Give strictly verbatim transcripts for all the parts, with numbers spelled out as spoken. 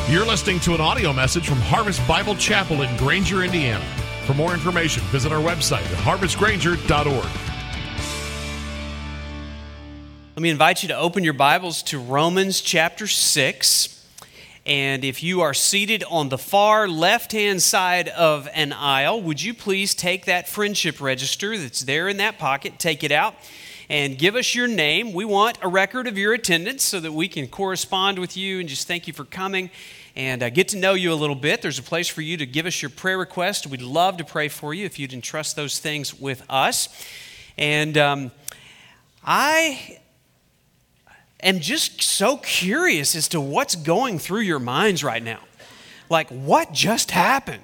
You're listening to an audio message from Harvest Bible Chapel in Granger, Indiana. For more information, visit our website at harvest granger dot org. Let me invite you to open your Bibles to Romans chapter six. And if you are seated on the far left-hand side of an aisle, would you please take that friendship register that's there in that pocket, take it out, and give us your name. We want a record of your attendance so that we can correspond with you and just thank you for coming and uh, get to know you a little bit. There's a place for you to give us your prayer request. We'd love to pray for you if you'd entrust those things with us. And um, I am just so curious as to what's going through your minds right now. Like, what just happened?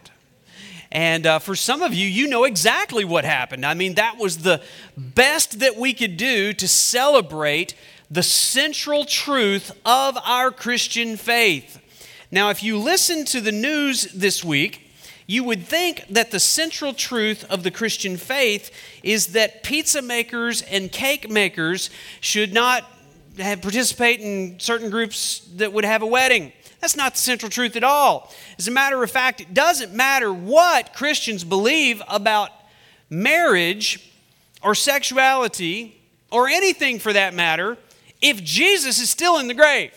And uh, for some of you, you know exactly what happened. I mean, that was the best that we could do to celebrate the central truth of our Christian faith. Now, if you listen to the news this week, you would think that the central truth of the Christian faith is that pizza makers and cake makers should not have, participate in certain groups that would have a wedding. That's not the central truth at all. As a matter of fact, it doesn't matter what Christians believe about marriage or sexuality or anything for that matter if Jesus is still in the grave.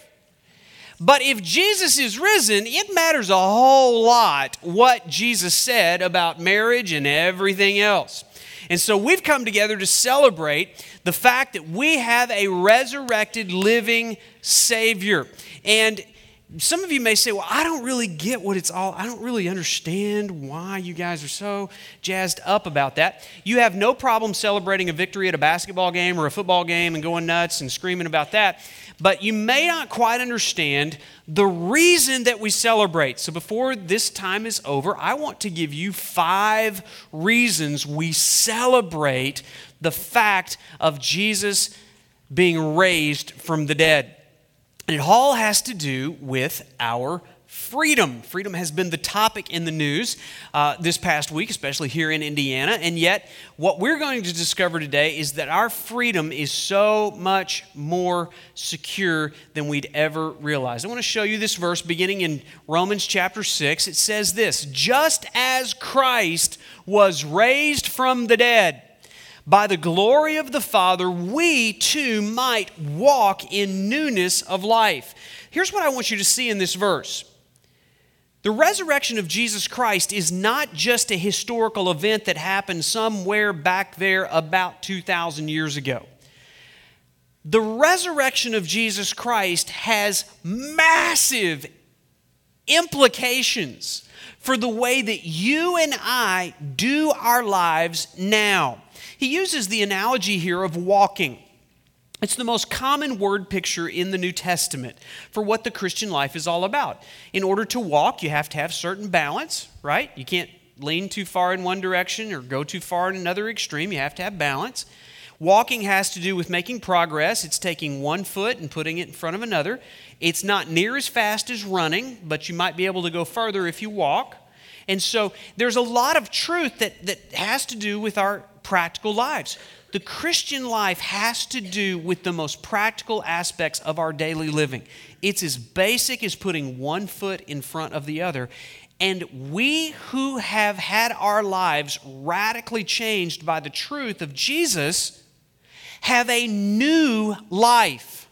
But if Jesus is risen, it matters a whole lot what Jesus said about marriage and everything else. And so we've come together to celebrate the fact that we have a resurrected, living Savior. And some of you may say, well, I don't really get what it's all, I don't really understand why you guys are so jazzed up about that. You have no problem celebrating a victory at a basketball game or a football game and going nuts and screaming about that. But you may not quite understand the reason that we celebrate. So before this time is over, I want to give you five reasons we celebrate the fact of Jesus being raised from the dead. And it all has to do with our freedom. Freedom has been the topic in the news uh, this past week, especially here in Indiana. And yet, what we're going to discover today is that our freedom is so much more secure than we'd ever realize. I want to show you this verse beginning in Romans chapter six. It says this: just as Christ was raised from the dead by the glory of the Father, we too might walk in newness of life. Here's what I want you to see in this verse. The resurrection of Jesus Christ is not just a historical event that happened somewhere back there about two thousand years ago. The resurrection of Jesus Christ has massive implications for the way that you and I do our lives now. He uses the analogy here of walking. It's the most common word picture in the New Testament for what the Christian life is all about. In order to walk, you have to have certain balance, right? You can't lean too far in one direction or go too far in another extreme. You have to have balance. Walking has to do with making progress. It's taking one foot and putting it in front of another. It's not near as fast as running, but you might be able to go further if you walk. And so there's a lot of truth that, that has to do with our practical lives. The Christian life has to do with the most practical aspects of our daily living. It's as basic as putting one foot in front of the other. And we who have had our lives radically changed by the truth of Jesus have a new life.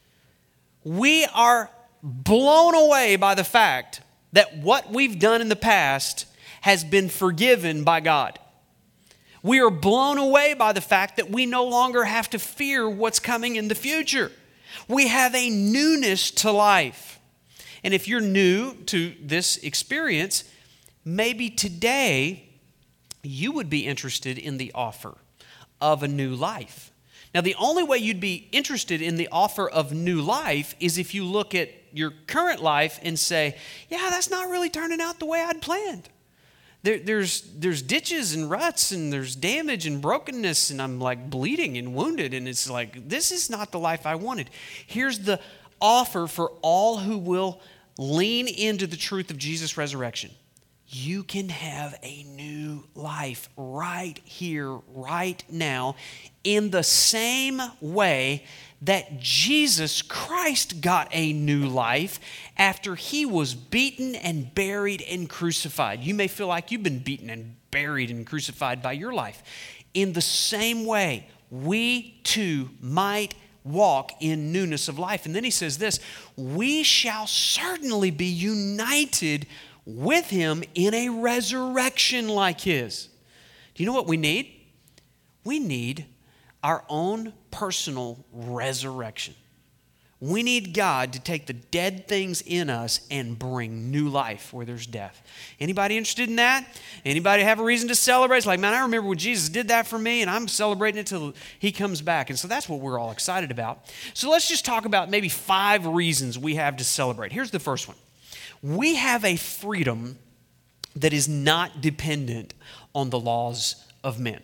We are blown away by the fact that what we've done in the past has been forgiven by God. We are blown away by the fact that we no longer have to fear what's coming in the future. We have a newness to life. And if you're new to this experience, maybe today you would be interested in the offer of a new life. Now, the only way you'd be interested in the offer of new life is if you look at your current life and say, yeah, that's not really turning out the way I'd planned. There, there's, there's ditches and ruts and there's damage and brokenness and I'm like bleeding and wounded and it's like, this is not the life I wanted. Here's the offer for all who will lean into the truth of Jesus' resurrection. You can have a new life right here, right now, in the same way that Jesus Christ got a new life after he was beaten and buried and crucified. You may feel like you've been beaten and buried and crucified by your life. In the same way, we too might walk in newness of life. And then he says this, we shall certainly be united with him in a resurrection like his. Do you know what we need? We need our own personal resurrection. We need God to take the dead things in us and bring new life where there's death. Anybody interested in that? Anybody have a reason to celebrate? It's like, man, I remember when Jesus did that for me, and I'm celebrating it till he comes back. And so that's what we're all excited about. So let's just talk about maybe five reasons we have to celebrate. Here's the first one. We have a freedom that is not dependent on the laws of men.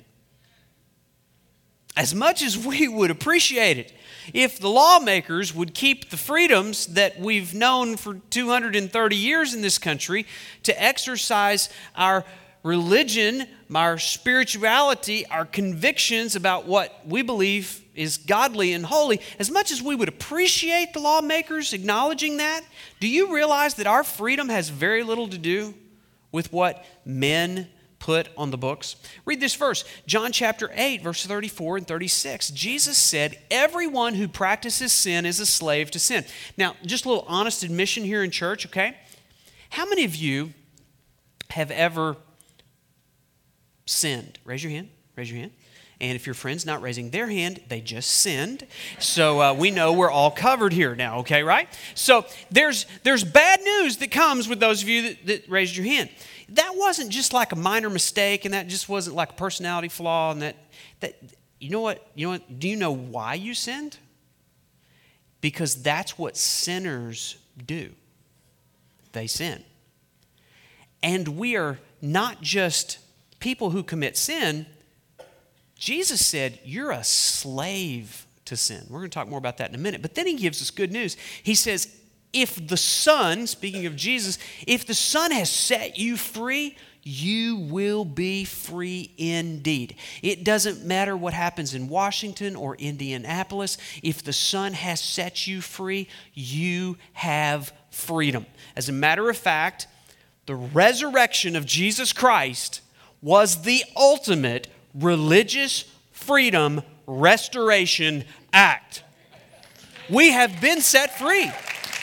As much as we would appreciate it, if the lawmakers would keep the freedoms that we've known for two hundred thirty years in this country to exercise our religion, our spirituality, our convictions about what we believe is godly and holy, as much as we would appreciate the lawmakers acknowledging that, do you realize that our freedom has very little to do with what men put on the books? Read this verse, John chapter eight, verse thirty-four and thirty-six. Jesus said, everyone who practices sin is a slave to sin. Now, just a little honest admission here in church, okay? How many of you have ever sinned? Raise your hand, raise your hand. And if your friend's not raising their hand, they just sinned. So uh, we know we're all covered here now, okay, right? So there's there's bad news that comes with those of you that, that raised your hand. That wasn't just like a minor mistake, and that just wasn't like a personality flaw, and that that you know what, you know what, do you know why you sinned? Because that's what sinners do. They sin. And we are not just people who commit sin. Jesus said, you're a slave to sin. We're going to talk more about that in a minute. But then he gives us good news. He says, if the Son, speaking of Jesus, if the Son has set you free, you will be free indeed. It doesn't matter what happens in Washington or Indianapolis. If the Son has set you free, you have freedom. As a matter of fact, the resurrection of Jesus Christ was the ultimate religious freedom restoration act. We have been set free.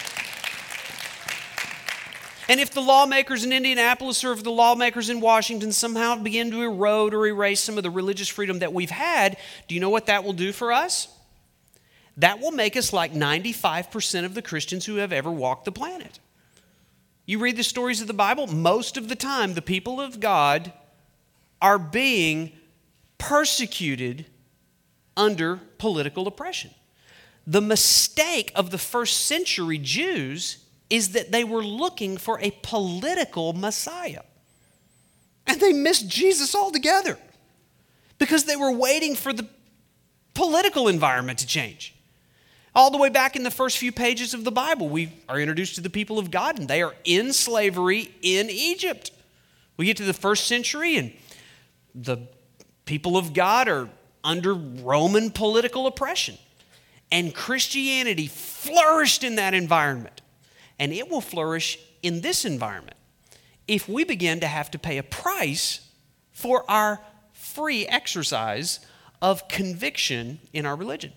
And if the lawmakers in Indianapolis or if the lawmakers in Washington somehow begin to erode or erase some of the religious freedom that we've had, do you know what that will do for us? That will make us like ninety-five percent of the Christians who have ever walked the planet. You read the stories of the Bible, most of the time the people of God are being persecuted under political oppression. The mistake of the first century Jews is that they were looking for a political Messiah. And they missed Jesus altogether because they were waiting for the political environment to change. All the way back in the first few pages of the Bible, we are introduced to the people of God, and they are in slavery in Egypt. We get to the first century, and the people of God are under Roman political oppression. And Christianity flourished in that environment. And it will flourish in this environment if we begin to have to pay a price for our free exercise of conviction in our religion.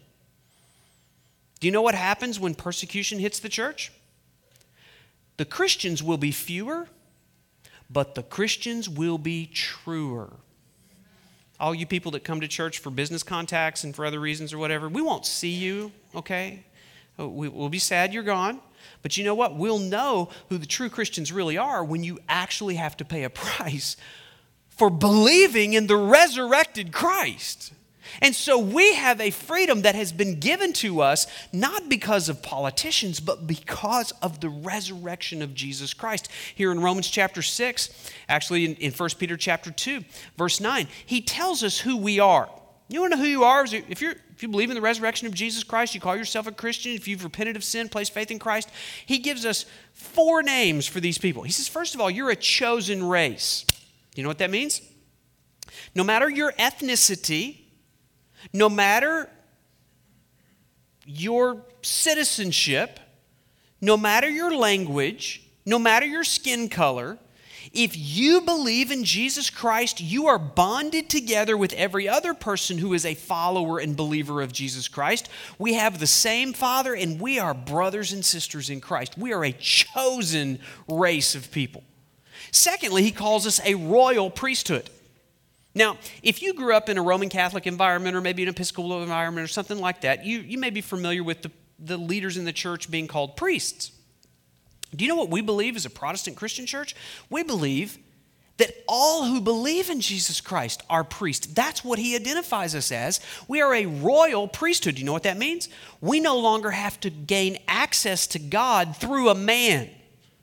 Do you know what happens when persecution hits the church? The Christians will be fewer, but the Christians will be truer. All you people that come to church for business contacts and for other reasons or whatever, we won't see you, okay? We'll be sad you're gone. But you know what? We'll know who the true Christians really are when you actually have to pay a price for believing in the resurrected Christ. And so we have a freedom that has been given to us not because of politicians, but because of the resurrection of Jesus Christ. Here in Romans chapter six, actually in, in First Peter chapter two, verse nine, he tells us who we are. You want to know who you are? If you're If you believe in the resurrection of Jesus Christ, you call yourself a Christian, if you've repented of sin, placed faith in Christ, he gives us four names for these people. He says, first of all, you're a chosen race. Do you know what that means? No matter your ethnicity, no matter your citizenship, no matter your language, no matter your skin color, if you believe in Jesus Christ, you are bonded together with every other person who is a follower and believer of Jesus Christ. We have the same Father, and we are brothers and sisters in Christ. We are a chosen race of people. Secondly, he calls us a royal priesthood. Now, if you grew up in a Roman Catholic environment or maybe an Episcopal environment or something like that, you, you may be familiar with the, the leaders in the church being called priests. Do you know what we believe as a Protestant Christian church? We believe that all who believe in Jesus Christ are priests. That's what he identifies us as. We are a royal priesthood. Do you know what that means? We no longer have to gain access to God through a man.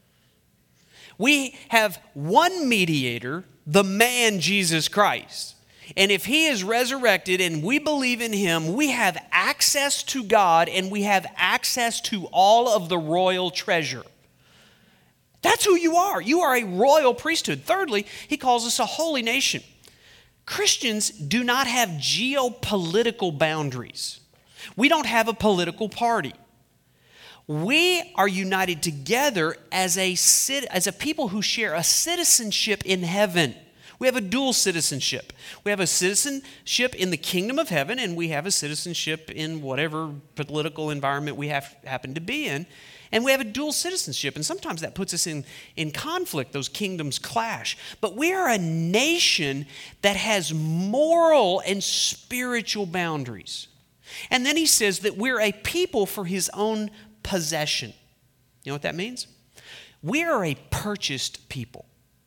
We have one mediator, the man Jesus Christ. And if he is resurrected and we believe in him, we have access to God and we have access to all of the royal treasure. That's who you are. You are a royal priesthood. Thirdly, he calls us a holy nation. Christians do not have geopolitical boundaries. We don't have a political party. We are united together as a, as a people who share a citizenship in heaven. We have a dual citizenship. We have a citizenship in the kingdom of heaven, and we have a citizenship in whatever political environment we have, happen to be in. And we have a dual citizenship, and sometimes that puts us in, in conflict. Those kingdoms clash. But we are a nation that has moral and spiritual boundaries. And then he says that we're a people for his own possession. You know what that means? We are a purchased people.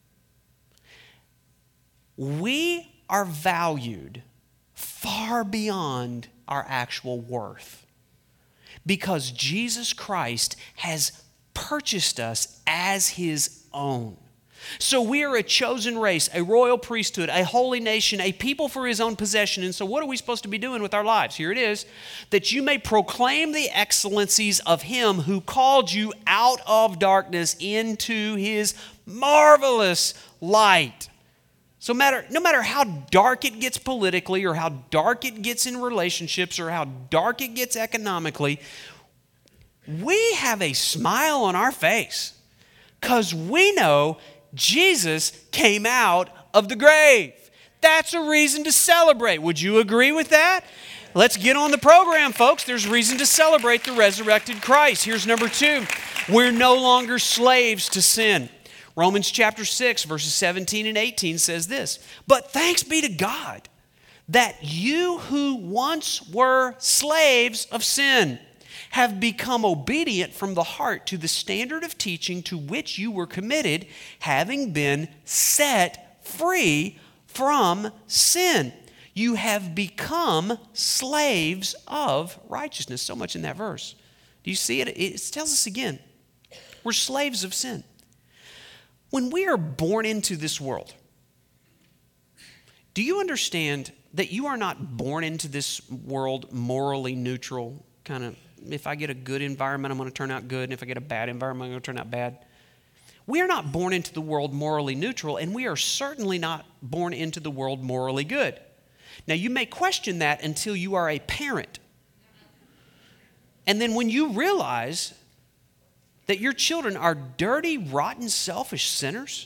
We are valued far beyond our actual worth, because Jesus Christ has purchased us as his own. So we are a chosen race, a royal priesthood, a holy nation, a people for his own possession. And so what are we supposed to be doing with our lives? Here it is. That you may proclaim the excellencies of him who called you out of darkness into his marvelous light. So matter, no matter how dark it gets politically or how dark it gets in relationships or how dark it gets economically, we have a smile on our face because we know Jesus came out of the grave. That's a reason to celebrate. Would you agree with that? Let's get on the program, folks. There's reason to celebrate the resurrected Christ. Here's number two. We're no longer slaves to sin. Romans chapter six, verses seventeen and eighteen says this, "But thanks be to God that you who once were slaves of sin have become obedient from the heart to the standard of teaching to which you were committed, having been set free from sin. You have become slaves of righteousness." So much in that verse. Do you see it? It tells us again, we're slaves of sin. When we are born into this world, do you understand that you are not born into this world morally neutral, kind of, if I get a good environment, I'm going to turn out good, and if I get a bad environment, I'm going to turn out bad? We are not born into the world morally neutral, and we are certainly not born into the world morally good. Now, you may question that until you are a parent. And then when you realize that your children are dirty, rotten, selfish sinners,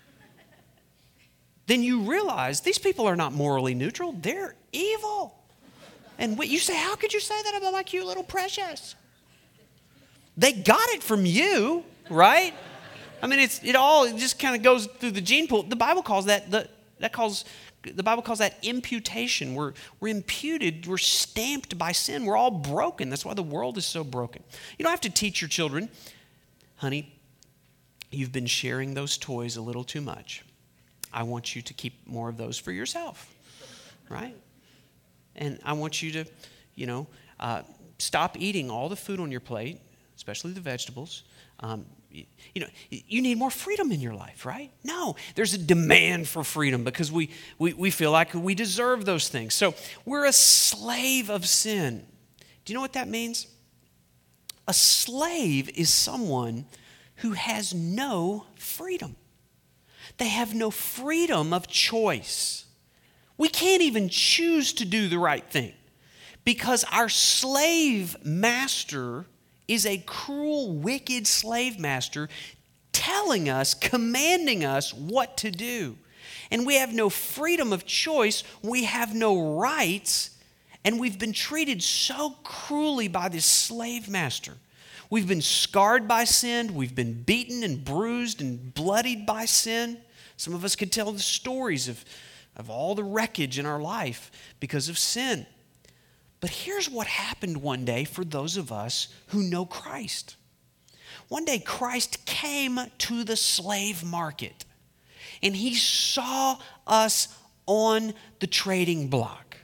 then you realize these people are not morally neutral. They're evil. And what you say, how could you say that about my cute little precious? They got it from you, right? I mean, it's it all it just kind of goes through the gene pool. The Bible calls that the that calls the Bible calls that imputation. We're we're imputed. We're stamped by sin. We're all broken. That's why the world is so broken. You don't have to teach your children, honey, you've been sharing those toys a little too much. I want you to keep more of those for yourself, right? And I want you to, you know, uh, stop eating all the food on your plate, especially the vegetables. Um, you, you know, you need more freedom in your life, right? No, there's a demand for freedom because we, we, we feel like we deserve those things. So we're a slave of sin. Do you know what that means? A slave is someone who has no freedom. They have no freedom of choice. We can't even choose to do the right thing Because our slave master is a cruel, wicked slave master telling us, commanding us what to do. And we have no freedom of choice. We have no rights. And we've been treated so cruelly by this slave master. We've been scarred by sin. We've been beaten and bruised and bloodied by sin. Some of us could tell the stories of, of all the wreckage in our life because of sin. But here's what happened one day for those of us who know Christ. One day Christ came to the slave market, and he saw us on the trading block,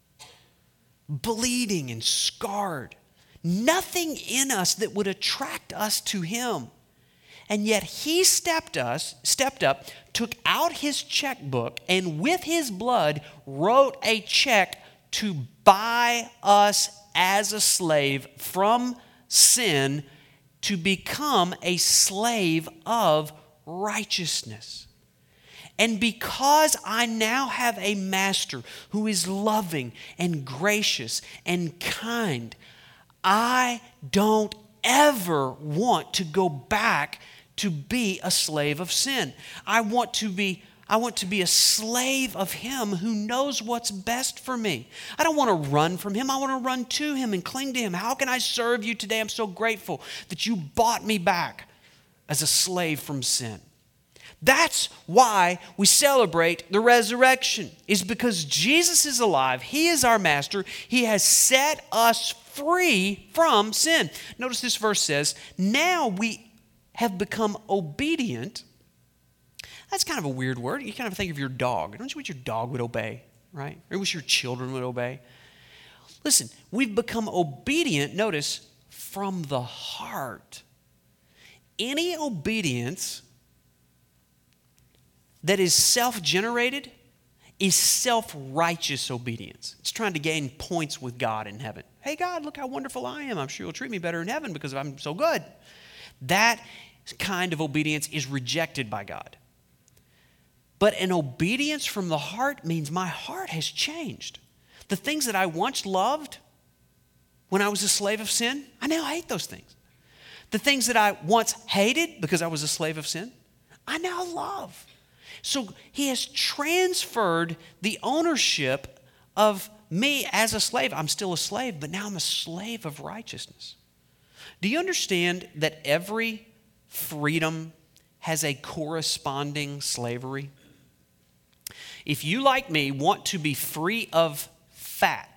bleeding and scarred. Nothing in us that would attract us to him. And yet he stepped us, stepped up, took out his checkbook, and with his blood wrote a check to buy us as a slave from sin to become a slave of righteousness. And because I now have a master who is loving and gracious and kind, I don't ever want to go back to be a slave of sin. I want to be I want to be a slave of him who knows what's best for me. I don't want to run from him. I want to run to him and cling to him. How can I serve you today? I'm so grateful that you bought me back as a slave from sin. That's why we celebrate the resurrection, is because Jesus is alive. He is our master. He has set us free from sin. Notice this verse says, now we have become obedient. That's kind of a weird word. You kind of think of your dog. Don't you wish your dog would obey, right? Or wish your children would obey? Listen, we've become obedient, notice, from the heart. Any obedience that is self-generated is self-righteous obedience. It's trying to gain points with God in heaven. Hey, God, look how wonderful I am. I'm sure you'll treat me better in heaven because I'm so good. That kind of obedience is rejected by God. But an obedience from the heart means my heart has changed. The things that I once loved when I was a slave of sin, I now hate those things. The things that I once hated because I was a slave of sin, I now love. So he has transferred the ownership of me as a slave. I'm still a slave, but now I'm a slave of righteousness. Do you understand that every freedom has a corresponding slavery? If you, like me, want to be free of fat,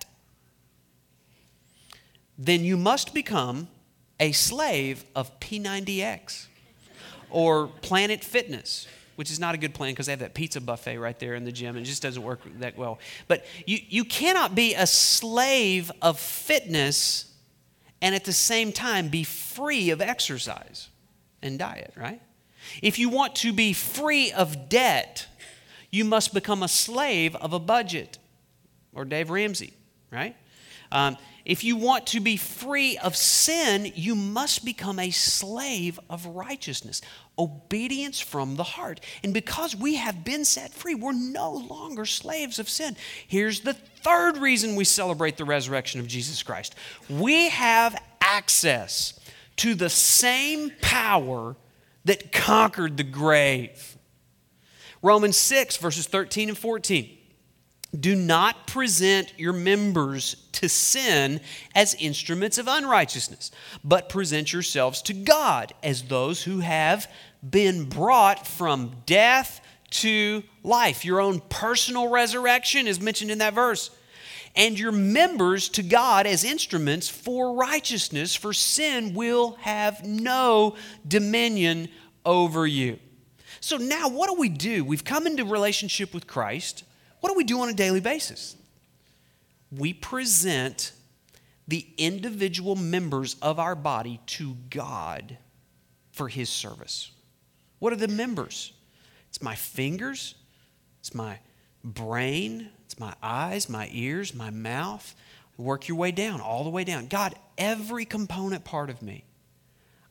then you must become a slave of P ninety X or Planet Fitness, which is not a good plan because they have that pizza buffet right there in the gym and it just doesn't work that well. But you, you cannot be a slave of fitness and at the same time be free of exercise and diet, right? If you want to be free of debt, you must become a slave of a budget, or Dave Ramsey, right? Um, if you want to be free of sin, you must become a slave of righteousness, obedience from the heart. And because we have been set free, we're no longer slaves of sin. Here's the third reason we celebrate the resurrection of Jesus Christ. We have access to the same power that conquered the grave. Romans six, verses thirteen and fourteen. Do not present your members to sin as instruments of unrighteousness, but present yourselves to God as those who have been brought from death to life. Your own personal resurrection is mentioned in that verse. And your members to God as instruments for righteousness, for sin will have no dominion over you. So now what do we do? We've come into relationship with Christ. What do we do on a daily basis? We present the individual members of our body to God for his service. What are the members? It's my fingers, it's my brain, it's my eyes, my ears, my mouth. Work your way down, all the way down. God, every component part of me,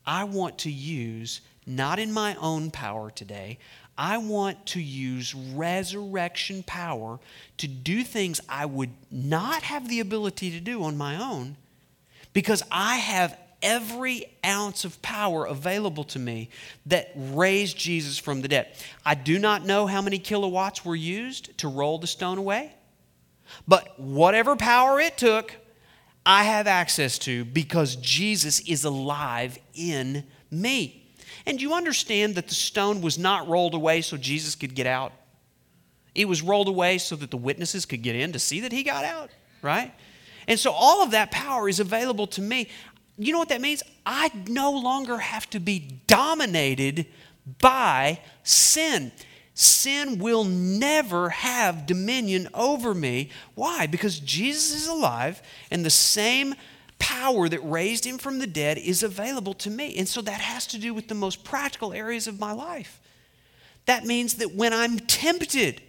I want to use, not in my own power today, I want to use resurrection power to do things I would not have the ability to do on my own, because I have every ounce of power available to me that raised Jesus from the dead. I do not know how many kilowatts were used to roll the stone away, but whatever power it took, I have access to because Jesus is alive in me. And you understand that the stone was not rolled away so Jesus could get out. It was rolled away so that the witnesses could get in to see that he got out, right? And so all of that power is available to me. You know what that means? I no longer have to be dominated by sin. Sin will never have dominion over me. Why? Because Jesus is alive, and the same power that raised him from the dead is available to me. And so that has to do with the most practical areas of my life. That means that when I'm tempted,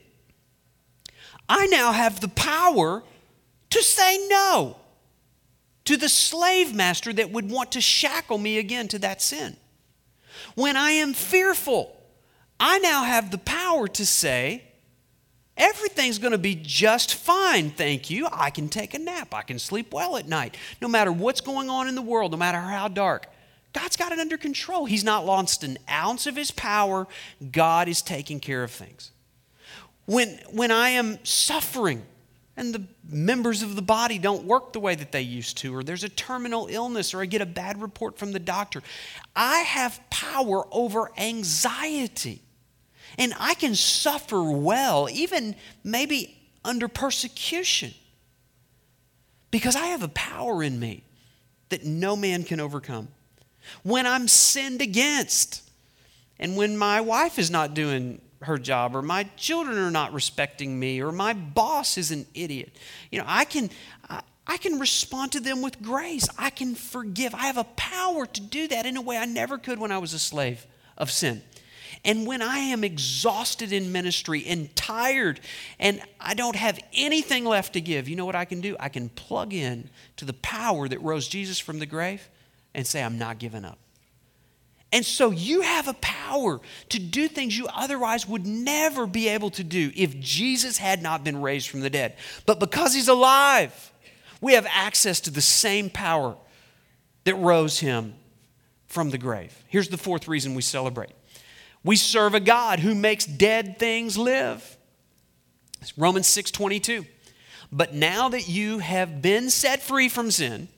I now have the power to say no to the slave master that would want to shackle me again to that sin. When I am fearful, I now have the power to say, everything's going to be just fine, thank you. I can take a nap. I can sleep well at night. No matter what's going on in the world, no matter how dark, God's got it under control. He's not lost an ounce of his power. God is taking care of things. When, when I am suffering and the members of the body don't work the way that they used to, or there's a terminal illness, or I get a bad report from the doctor, I have power over anxiety. And I can suffer well, even maybe under persecution, because I have a power in me that no man can overcome. When I'm sinned against, and when my wife is not doing her job, or my children are not respecting me, or my boss is an idiot, you know, I can I, I can respond to them with grace. I can forgive. I have a power to do that in a way I never could when I was a slave of sin. And when I am exhausted in ministry and tired and I don't have anything left to give, you know what I can do? I can plug in to the power that rose Jesus from the grave and say, I'm not giving up. And so you have a power to do things you otherwise would never be able to do if Jesus had not been raised from the dead. But because he's alive, we have access to the same power that rose him from the grave. Here's the fourth reason we celebrate. We serve a God who makes dead things live. It's Romans six twenty-two. But now that you have been set free from sin,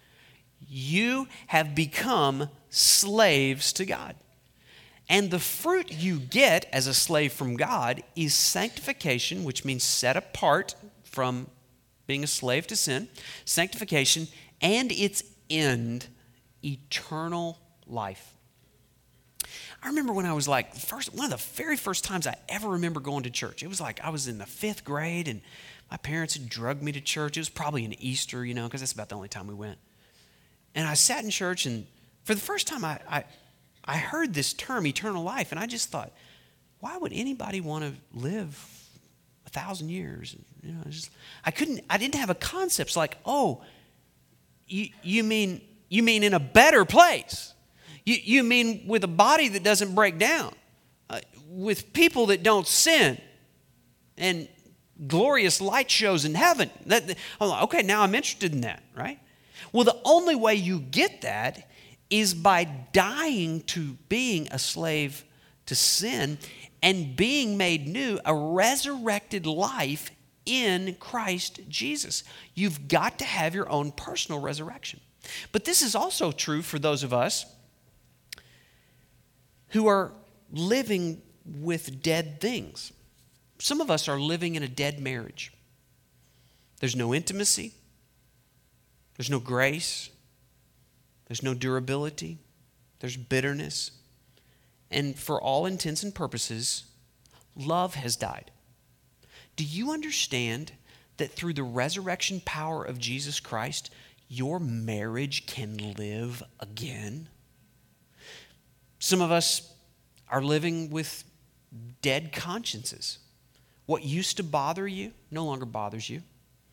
you have become slaves to God. And the fruit you get as a slave from God is sanctification, which means set apart from being a slave to sin, sanctification, and its end, eternal life. I remember when I was like, first, one of the very first times I ever remember going to church. It was like I was in the fifth grade and my parents had drugged me to church. It was probably an Easter, you know, because that's about the only time we went. And I sat in church, and for the first time I, I, I heard this term, eternal life, and I just thought, why would anybody want to live a thousand years? You know, just, I couldn't, I didn't have a concept. It's like, oh, you, you mean, you mean in a better place? You, you mean with a body that doesn't break down, uh, with people that don't sin, and glorious light shows in heaven. That, oh, okay, now I'm interested in that, right? Well, the only way you get that is by dying to being a slave to sin and being made new, a resurrected life in Christ Jesus. You've got to have your own personal resurrection. But this is also true for those of us who are living with dead things. Some of us are living in a dead marriage. There's no intimacy. There's no grace. There's no durability. There's bitterness. And for all intents and purposes, love has died. Do you understand that through the resurrection power of Jesus Christ, your marriage can live again? Some of us are living with dead consciences. What used to bother you no longer bothers you.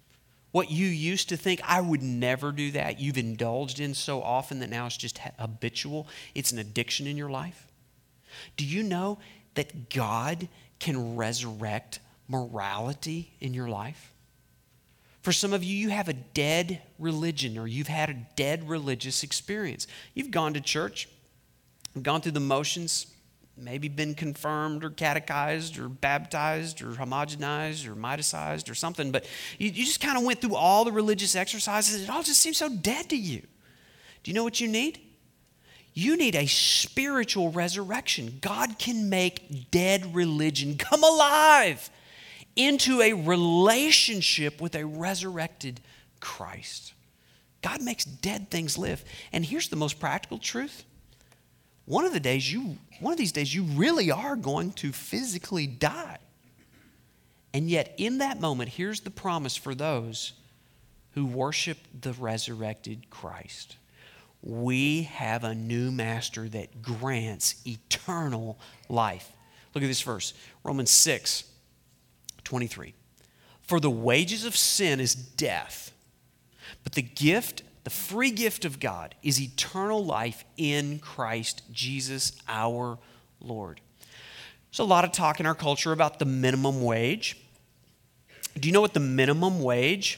What you used to think, I would never do that, you've indulged in so often that now it's just habitual. It's an addiction in your life. Do you know that God can resurrect morality in your life? For some of you, you have a dead religion, or you've had a dead religious experience. You've gone to church, gone through the motions, maybe been confirmed or catechized or baptized or homogenized or miticized or something, but you, you just kind of went through all the religious exercises. It all just seems so dead to you. Do you know what you need? You need a spiritual resurrection. God can make dead religion come alive into a relationship with a resurrected Christ. God makes dead things live. And here's the most practical truth. One of the days you, one of these days you really are going to physically die. And yet in that moment, here's the promise for those who worship the resurrected Christ. We have a new master that grants eternal life. Look at this verse, Romans six twenty-three. For the wages of sin is death, but the gift, the free gift of God is eternal life in Christ Jesus our Lord. There's a lot of talk in our culture about the minimum wage. Do you know what the minimum wage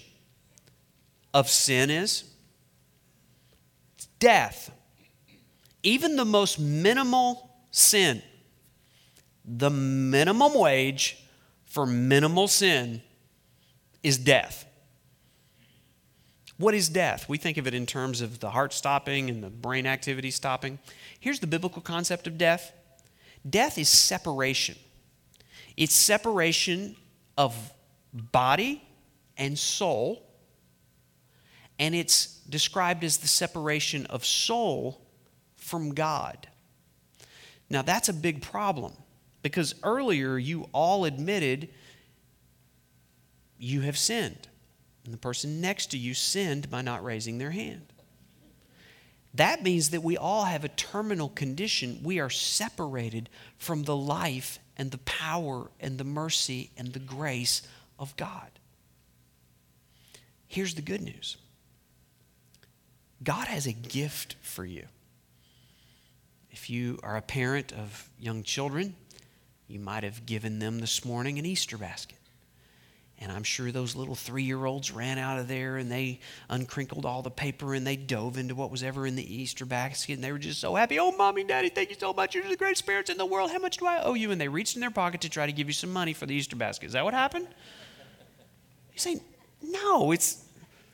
of sin is? It's death. Even the most minimal sin, the minimum wage for minimal sin is death. What is death? We think of it in terms of the heart stopping and the brain activity stopping. Here's the biblical concept of death. Death is separation. It's separation of body and soul, and it's described as the separation of soul from God. Now, that's a big problem, because earlier you all admitted you have sinned. And the person next to you sinned by not raising their hand. That means that we all have a terminal condition. We are separated from the life and the power and the mercy and the grace of God. Here's the good news. God has a gift for you. If you are a parent of young children, you might have given them this morning an Easter basket. And I'm sure those little three-year-olds ran out of there and they uncrinkled all the paper and they dove into what was ever in the Easter basket. And they were just so happy. Oh, Mommy, Daddy, thank you so much. You're the greatest parents in the world. How much do I owe you? And they reached in their pocket to try to give you some money for the Easter basket. Is that what happened? You say, no, it's,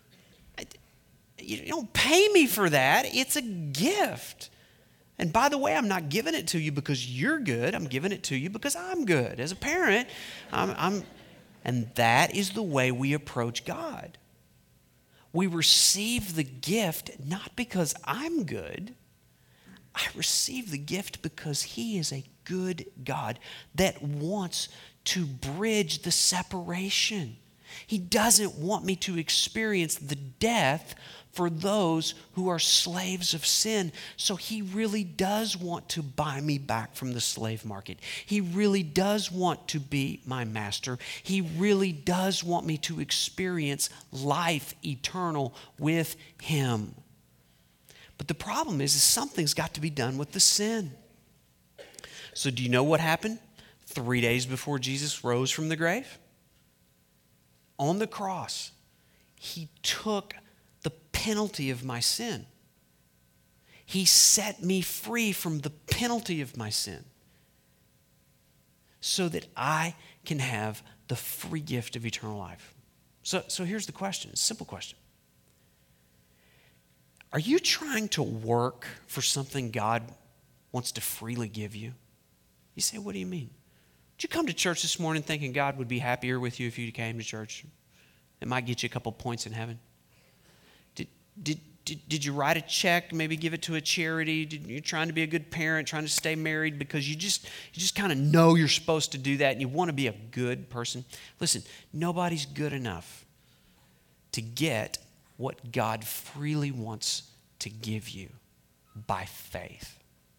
you don't pay me for that. It's a gift. And by the way, I'm not giving it to you because you're good. I'm giving it to you because I'm good. As a parent, I'm... I'm And that is the way we approach God. We receive the gift not because I'm good. I receive the gift because He is a good God that wants to bridge the separation. He doesn't want me to experience the death for those who are slaves of sin. So He really does want to buy me back from the slave market. He really does want to be my master. He really does want me to experience life eternal with Him. But the problem is, is something's got to be done with the sin. So do you know what happened three days before Jesus rose from the grave? On the cross, He took the penalty of my sin. He set me free from the penalty of my sin so that I can have the free gift of eternal life. So, so here's the question, it's a simple question. Are you trying to work for something God wants to freely give you? You say, what do you mean? Did you come to church this morning thinking God would be happier with you if you came to church? It might get you a couple points in heaven. Did, did, did, did you write a check, maybe give it to a charity? Did, you're trying to be a good parent, trying to stay married because you just, you just kind of know you're supposed to do that and you want to be a good person? Listen, nobody's good enough to get what God freely wants to give you by faith.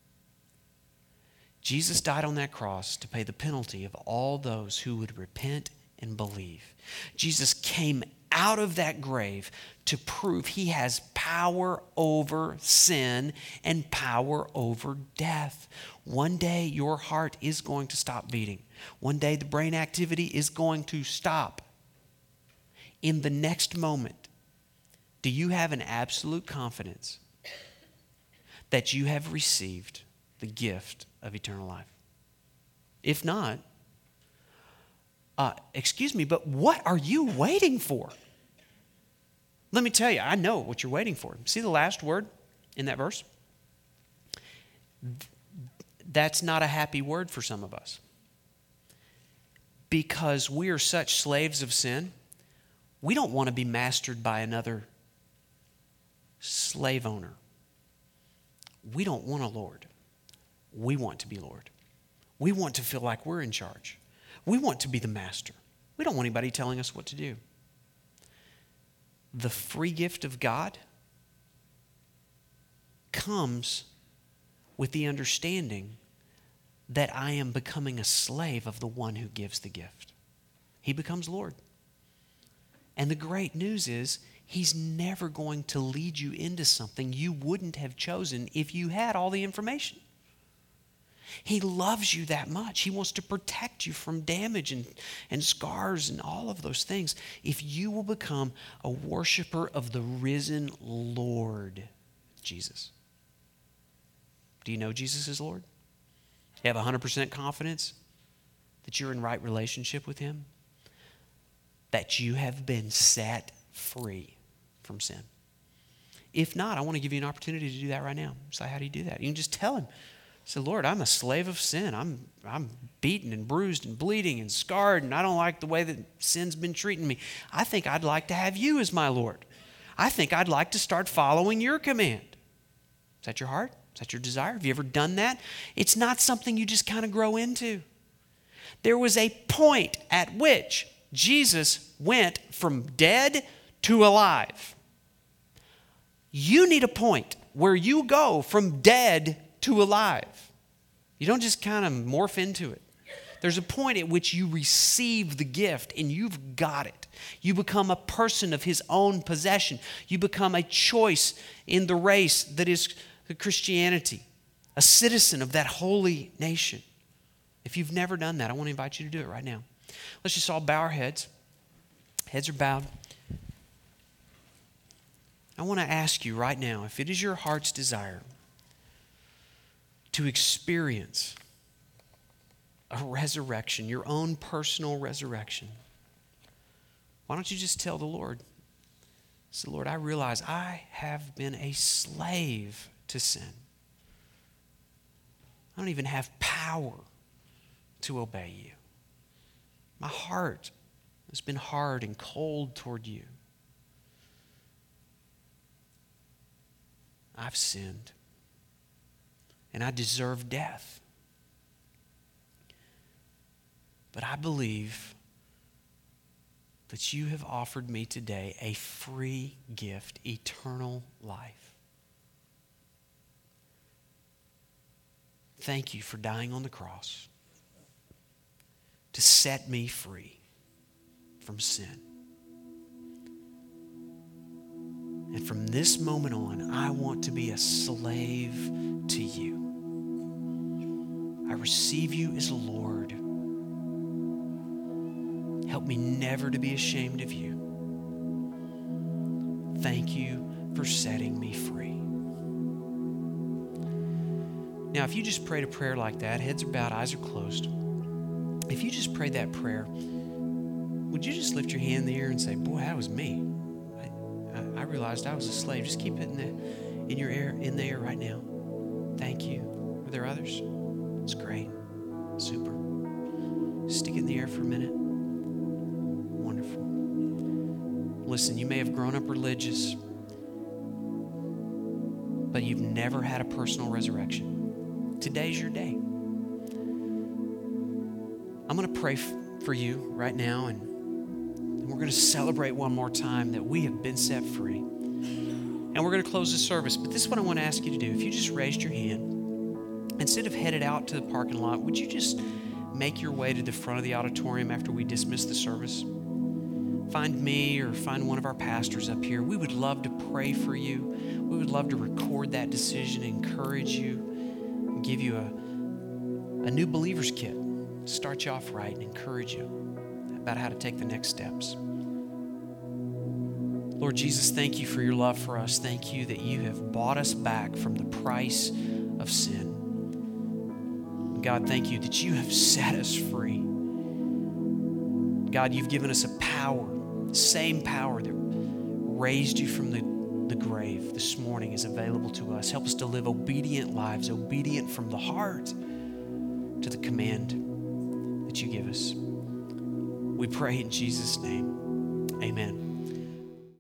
Jesus died on that cross to pay the penalty of all those who would repent and believe. Jesus came out of that grave to prove he has power over sin and power over death. One day your heart is going to stop beating. One day the brain activity is going to stop. In the next moment, do you have an absolute confidence that you have received the gift of eternal life? If not, uh, excuse me, but what are you waiting for? Let me tell you, I know what you're waiting for. See the last word in that verse? That's not a happy word for some of us. Because we are such slaves of sin, we don't want to be mastered by another slave owner. We don't want a Lord. We want to be Lord. We want to feel like we're in charge. We want to be the master. We don't want anybody telling us what to do. The free gift of God comes with the understanding that I am becoming a slave of the one who gives the gift. He becomes Lord. And the great news is, he's never going to lead you into something you wouldn't have chosen if you had all the information. He loves you that much. He wants to protect you from damage and, and scars and all of those things. If you will become a worshiper of the risen Lord, Jesus. Do you know Jesus is Lord? You have one hundred percent confidence that you're in right relationship with him? That you have been set free from sin? If not, I want to give you an opportunity to do that right now. So how do you do that? You can just tell him. Say, Lord, I'm a slave of sin. I'm, I'm beaten and bruised and bleeding and scarred, and I don't like the way that sin's been treating me. I think I'd like to have you as my Lord. I think I'd like to start following your command. Is that your heart? Is that your desire? Have you ever done that? It's not something you just kind of grow into. There was a point at which Jesus went from dead to alive. You need a point where you go from dead to alive. You don't just kind of morph into it. There's a point at which you receive the gift and you've got it. You become a person of his own possession. You become a choice in the race that is Christianity, a citizen of that holy nation. If you've never done that, I want to invite you to do it right now. Let's just all bow our heads. Heads are bowed. I want to ask you right now, if it is your heart's desire to experience a resurrection, your own personal resurrection, why don't you just tell the Lord, say, Lord, I realize I have been a slave to sin. I don't even have power to obey you. My heart has been hard and cold toward you. I've sinned, and I deserve death. But I believe that you have offered me today a free gift, eternal life. Thank you for dying on the cross to set me free from sin. And from this moment on, I want to be a slave to you. I receive you as Lord. Help me never to be ashamed of you. Thank you for setting me free. Now, if you just prayed a prayer like that, heads are bowed, eyes are closed. If you just prayed that prayer, would you just lift your hand in the air and say, boy, that was me. I, I, I realized I was a slave. Just keep it in the, in your air, in the air right now. Thank you. Are there others? It's great. Super. Stick it in the air for a minute. Wonderful. Listen, you may have grown up religious, but you've never had a personal resurrection. Today's your day. I'm going to pray f- for you right now, and, and we're going to celebrate one more time that we have been set free. And we're going to close the service, but this is what I want to ask you to do. If you just raised your hand, instead of headed out to the parking lot, would you just make your way to the front of the auditorium after we dismiss the service? find me or find one of our pastors up here. We would love to pray for you. We would love to record that decision, encourage you, and give you a, a new believer's kit. Start you off right and encourage you about how to take the next steps. Lord Jesus, thank you for your love for us. Thank you that you have bought us back from the price of sin. God, thank you that you have set us free. God, you've given us a power, same power that raised you from the, the grave this morning is available to us. Help us to live obedient lives, obedient from the heart to the command that you give us. We pray in Jesus' name. Amen.